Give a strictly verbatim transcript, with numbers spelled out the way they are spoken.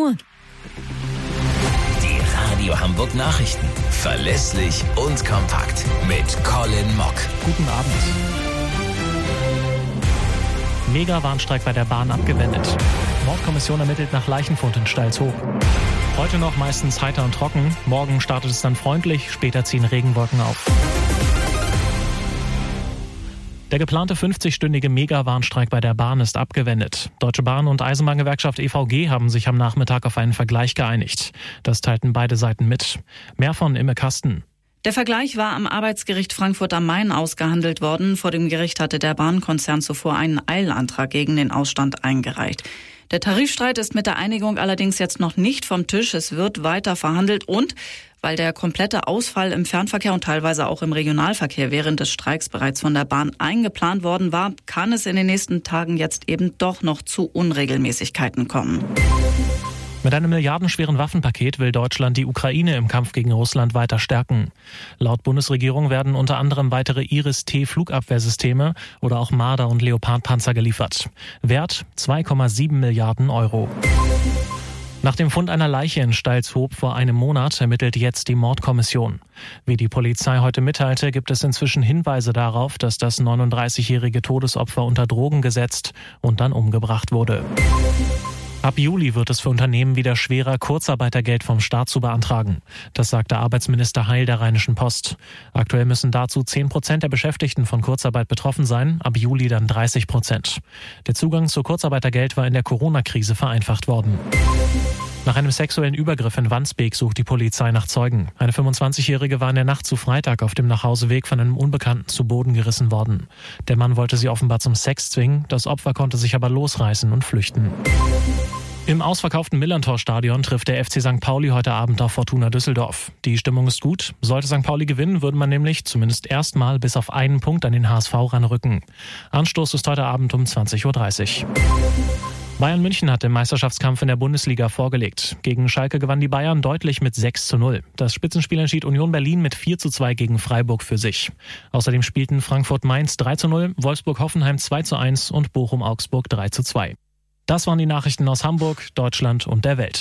Uhr. Die Radio Hamburg Nachrichten. Verlässlich und kompakt. Mit Colin Mock. Guten Abend. Mega-Warnstreik bei der Bahn abgewendet. Mordkommission ermittelt nach Leichenfund in Steilshoop. Heute noch meistens heiter und trocken. Morgen startet es dann freundlich, später ziehen Regenwolken auf. Der geplante fünfzigstündige Mega-Warnstreik bei der Bahn ist abgewendet. Deutsche Bahn und Eisenbahngewerkschaft E V G haben sich am Nachmittag auf einen Vergleich geeinigt. Das teilten beide Seiten mit. Mehr von Imme Kasten. Der Vergleich war am Arbeitsgericht Frankfurt am Main ausgehandelt worden. Vor dem Gericht hatte der Bahnkonzern zuvor einen Eilantrag gegen den Ausstand eingereicht. Der Tarifstreit ist mit der Einigung allerdings jetzt noch nicht vom Tisch. Es wird weiter verhandelt und weil der komplette Ausfall im Fernverkehr und teilweise auch im Regionalverkehr während des Streiks bereits von der Bahn eingeplant worden war, kann es in den nächsten Tagen jetzt eben doch noch zu Unregelmäßigkeiten kommen. Mit einem milliardenschweren Waffenpaket will Deutschland die Ukraine im Kampf gegen Russland weiter stärken. Laut Bundesregierung werden unter anderem weitere Iris-T-Flugabwehrsysteme oder auch Marder- und Leopard-Panzer geliefert. Wert zwei Komma sieben Milliarden Euro. Nach dem Fund einer Leiche in Steilshoop vor einem Monat ermittelt jetzt die Mordkommission. Wie die Polizei heute mitteilte, gibt es inzwischen Hinweise darauf, dass das neununddreißigjährige Todesopfer unter Drogen gesetzt und dann umgebracht wurde. Ab Juli wird es für Unternehmen wieder schwerer, Kurzarbeitergeld vom Staat zu beantragen. Das sagte Arbeitsminister Heil der Rheinischen Post. Aktuell müssen dazu zehn Prozent der Beschäftigten von Kurzarbeit betroffen sein, ab Juli dann dreißig Prozent. Der Zugang zu Kurzarbeitergeld war in der Corona-Krise vereinfacht worden. Nach einem sexuellen Übergriff in Wandsbek sucht die Polizei nach Zeugen. Eine fünfundzwanzigjährige war in der Nacht zu Freitag auf dem Nachhauseweg von einem Unbekannten zu Boden gerissen worden. Der Mann wollte sie offenbar zum Sex zwingen, das Opfer konnte sich aber losreißen und flüchten. Im ausverkauften Millerntor-Stadion trifft der F C Sankt Pauli heute Abend auf Fortuna Düsseldorf. Die Stimmung ist gut. Sollte Sankt Pauli gewinnen, würde man nämlich zumindest erstmal bis auf einen Punkt an den H S V ranrücken. Anstoß ist heute Abend um zwanzig Uhr dreißig. Bayern München hat im Meisterschaftskampf in der Bundesliga vorgelegt. Gegen Schalke gewann die Bayern deutlich mit sechs zu null. Das Spitzenspiel entschied Union Berlin mit vier zu zwei gegen Freiburg für sich. Außerdem spielten Frankfurt-Mainz drei zu null, Wolfsburg-Hoffenheim zwei zu eins und Bochum-Augsburg drei zu zwei. Das waren die Nachrichten aus Hamburg, Deutschland und der Welt.